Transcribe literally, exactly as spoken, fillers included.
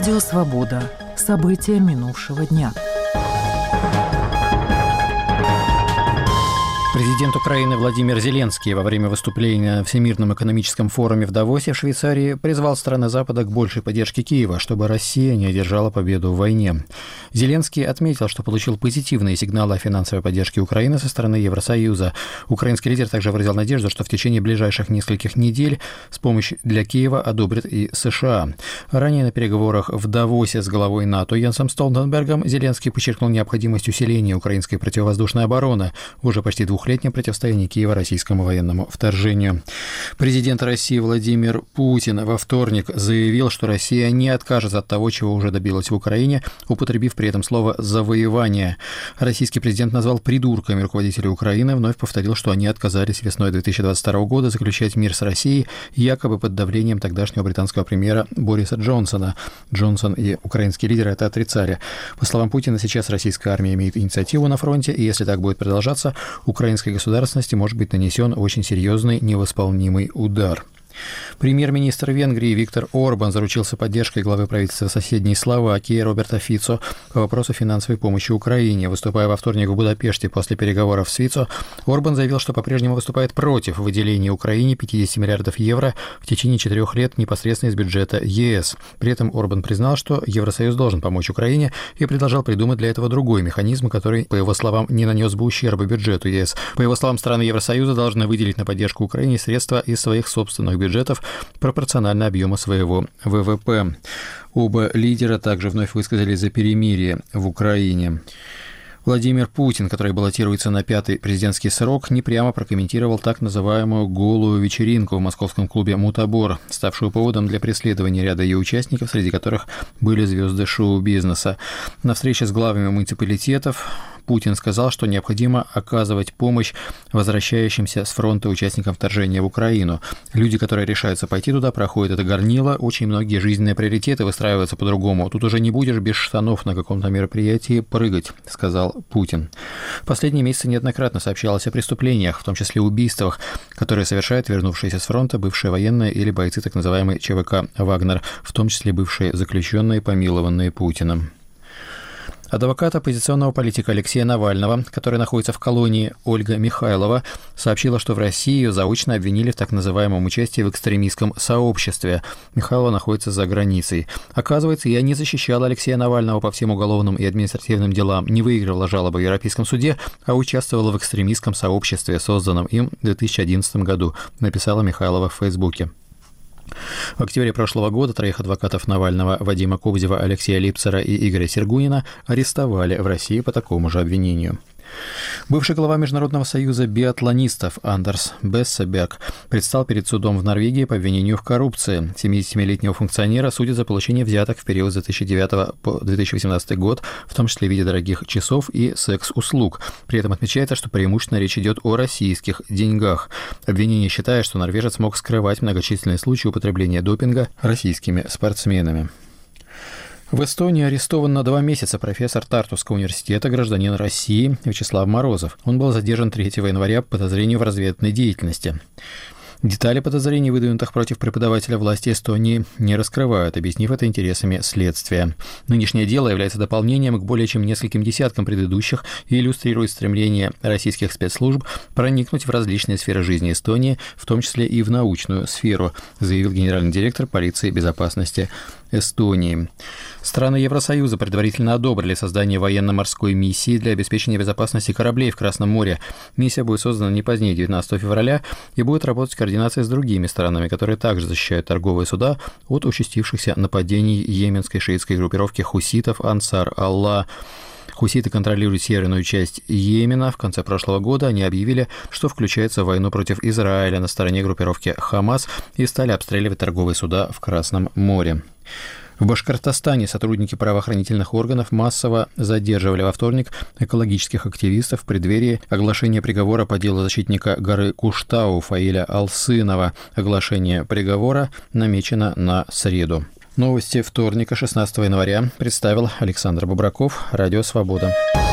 Радио «Свобода». События минувшего дня. Президент Украины Владимир Зеленский во время выступления на Всемирном экономическом форуме в Давосе в Швейцарии призвал страны Запада к большей поддержке Киева, чтобы Россия не одержала победу в войне. Зеленский отметил, что получил позитивные сигналы о финансовой поддержке Украины со стороны Евросоюза. Украинский лидер также выразил надежду, что в течение ближайших нескольких недель с помощью для Киева одобрят и США. Ранее на переговорах в Давосе с главой НАТО Йенсом Столтенбергом Зеленский подчеркнул необходимость усиления украинской противовоздушной обороны в уже почти двух летнем противостоянии Киева российскому военному вторжению. Президент России Владимир Путин во вторник заявил, что Россия не откажется от того, чего уже добилась в Украине, употребив при этом слово «завоевание». Российский президент назвал придурками руководителей Украины, вновь повторил, что они отказались весной две тысячи двадцать второго года заключать мир с Россией, якобы под давлением тогдашнего британского премьера Бориса Джонсона. Джонсон и украинские лидеры это отрицали. По словам Путина, сейчас российская армия имеет инициативу на фронте, и если так будет продолжаться, Украинской государственности может быть нанесен очень серьезный невосполнимый удар. Премьер-министр Венгрии Виктор Орбан заручился поддержкой главы правительства соседней Словакии Роберта Фицо по вопросу финансовой помощи Украине. Выступая во вторник в Будапеште после переговоров с Фицо, Орбан заявил, что по-прежнему выступает против выделения Украине пятьдесят миллиардов евро в течение четырех лет непосредственно из бюджета ЕС. При этом Орбан признал, что Евросоюз должен помочь Украине и предложил придумать для этого другой механизм, который, по его словам, не нанес бы ущерба бюджету ЕС. По его словам, страны Евросоюза должны выделить на поддержку Украине средства из своих собственных бюджетов пропорционально объему своего ВВП. Оба лидера также вновь высказались за перемирие в Украине. Владимир Путин, который баллотируется на пятый президентский срок, непрямо прокомментировал так называемую «голую вечеринку» в московском клубе «Мутабор», ставшую поводом для преследования ряда ее участников, среди которых были звезды шоу-бизнеса. На встрече с главами муниципалитетов Путин сказал, что необходимо оказывать помощь возвращающимся с фронта участникам вторжения в Украину. Люди, которые решаются пойти туда, проходят это горнило, очень многие жизненные приоритеты выстраиваются по-другому. Тут уже не будешь без штанов на каком-то мероприятии прыгать, сказал Путин. В последние месяцы неоднократно сообщалось о преступлениях, в том числе убийствах, которые совершают вернувшиеся с фронта бывшие военные или бойцы так называемой ЧВК «Вагнер», в том числе бывшие заключенные, помилованные Путиным. Адвокат оппозиционного политика Алексея Навального, который находится в колонии, Ольга Михайлова, сообщила, что в России ее заочно обвинили в так называемом участии в экстремистском сообществе. Михайлова находится за границей. Оказывается, я не защищала Алексея Навального по всем уголовным и административным делам, не выигрывала жалобы в Европейском суде, а участвовала в экстремистском сообществе, созданном им в две тысячи одиннадцатом году, написала Михайлова в Фейсбуке. В октябре прошлого года троих адвокатов Навального Вадима Кобзева, Алексея Липцера и Игоря Сергунина арестовали в России по такому же обвинению. Бывший глава Международного союза биатлонистов Андерс Бессебек предстал перед судом в Норвегии по обвинению в коррупции. семидесятисемилетнего функционера судят за получение взяток в период с две тысячи девятого по две тысячи восемнадцатый год, в том числе в виде дорогих часов и секс-услуг. При этом отмечается, что преимущественно речь идет о российских деньгах. Обвинение считает, что норвежец мог скрывать многочисленные случаи употребления допинга российскими спортсменами. В Эстонии арестован на два месяца профессор Тартуского университета, гражданин России Вячеслав Морозов. Он был задержан третьего января по подозрению в разведывательной деятельности. Детали подозрений, выдвинутых против преподавателя, власти Эстонии не раскрывают, объяснив это интересами следствия. Нынешнее дело является дополнением к более чем нескольким десяткам предыдущих и иллюстрирует стремление российских спецслужб проникнуть в различные сферы жизни Эстонии, в том числе и в научную сферу, заявил генеральный директор полиции безопасности Эстонии. Страны Евросоюза предварительно одобрили создание военно-морской миссии для обеспечения безопасности кораблей в Красном море. Миссия будет создана не позднее девятнадцатого февраля и будет работать в координации с другими странами, которые также защищают торговые суда от участившихся нападений йеменской шиитской группировки хуситов Ансар Аллах. Хуситы контролируют северную часть Йемена. В конце прошлого года они объявили, что включаются в войну против Израиля на стороне группировки Хамас и стали обстреливать торговые суда в Красном море. В Башкортостане сотрудники правоохранительных органов массово задерживали во вторник экологических активистов в преддверии оглашения приговора по делу защитника горы Куштау Фаиля Алсынова. Оглашение приговора намечено на среду. Новости вторника, шестнадцатого января, представил Александр Бобраков, Радио «Свобода».